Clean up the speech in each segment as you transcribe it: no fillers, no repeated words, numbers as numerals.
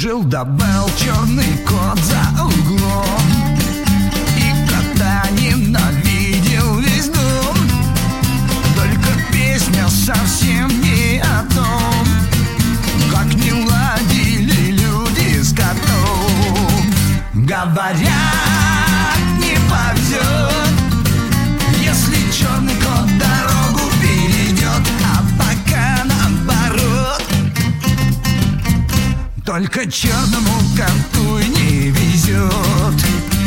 Жил-да-был черный кот за углом, и кота ненавидел весь дом. Только песня совсем не о том, как не ладили люди с котом. Говорят, не повезет, если черный кот дорогу перейдет, а пока наоборот. Только черному коту и не везет.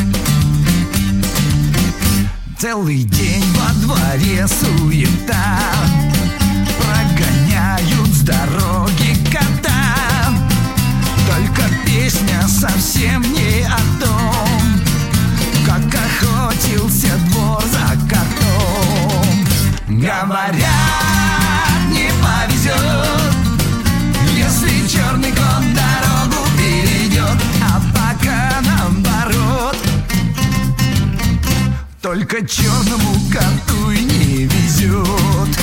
Целый день во дворе суета, прогоняют с дороги кота. Только песня совсем не о том, как охотился двор за котом. Говорят, не повезет, если черный кот дорогу перейдет, а пока наоборот. Только черному коту и не везет.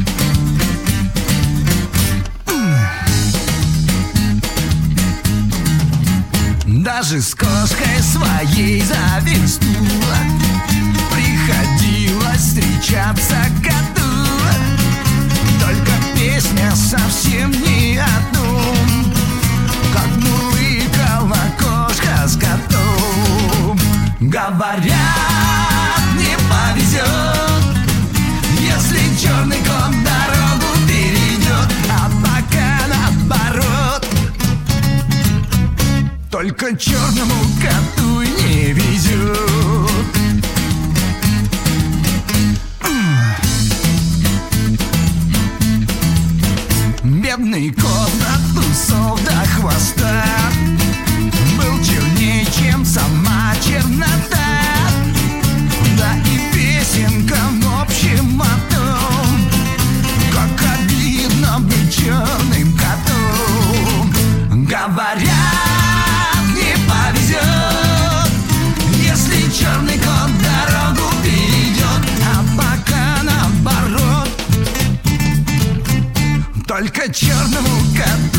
Даже с кошкой своей за версту приходилось встречаться коту. Только песня совсем не о том, как мурлыкала кошка с котом. Говорят, не повезет, если черный кот дорогу перейдет, а пока наоборот. Только черному коту и не везет. Бедный кот от трусов до хвоста был чернее, чем сама чернота. Да и песенка в общем о том, как обидно быть черным котом. Говорят, не повезет, если черный кот дорогу перейдет, а пока наоборот. Только черному коту